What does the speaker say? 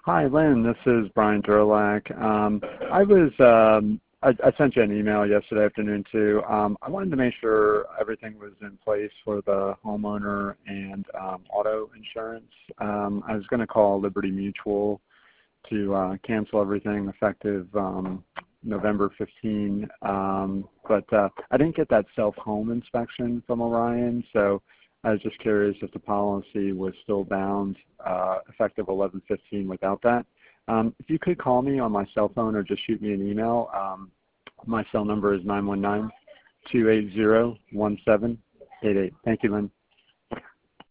Hi, Lynn. This is Brian Durlak. I sent you an email yesterday afternoon too. I wanted to make sure everything was in place for the homeowner and auto insurance. I was going to call Liberty Mutual to cancel everything effective November 15, but I didn't get that self-home inspection from Orion, so I was just curious if the policy was still bound effective 11/15 without that. If you could call me on my cell phone or just shoot me an email, my cell number is 919-280-1788. Thank you, Lynn.